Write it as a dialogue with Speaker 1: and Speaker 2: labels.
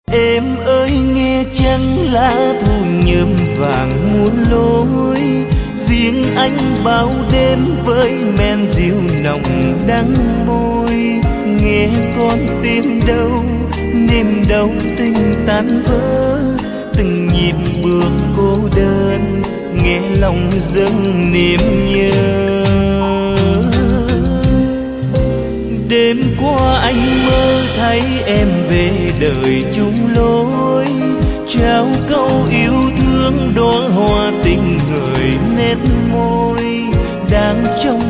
Speaker 1: Em ơi nghe chăng lá thu nhuộm vàng muôn lối, riêng anh bao đêm với men rượu nồng đắng môi. Nghe con tim đâu niềm đau tình tan vỡ, từng nhịp bước cô đơn nghe lòng dâng niềm nhớ. Đêm qua anh mơ thấy em về đời chung lối, trao câu yêu thương đóa hoa tình người nét môi. Đang trong